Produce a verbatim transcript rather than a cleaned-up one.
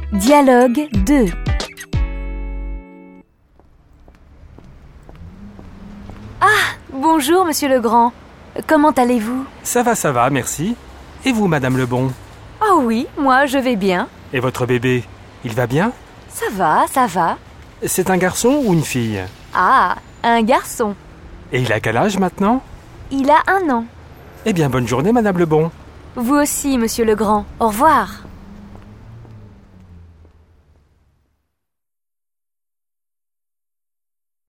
Dialogue deux. Ah, bonjour Monsieur Legrand. Comment allez-vous? Ça va, ça va, merci. Et vous, Madame Lebon? Oh oui, moi je vais bien. Et votre bébé, il va bien? Ça va, ça va. C'est un garçon ou une fille? Ah, un garçon. Et il a quel âge maintenant? Il a un an. Eh bien, bonne journée, Madame Lebon. Vous aussi, Monsieur Legrand. Au revoir.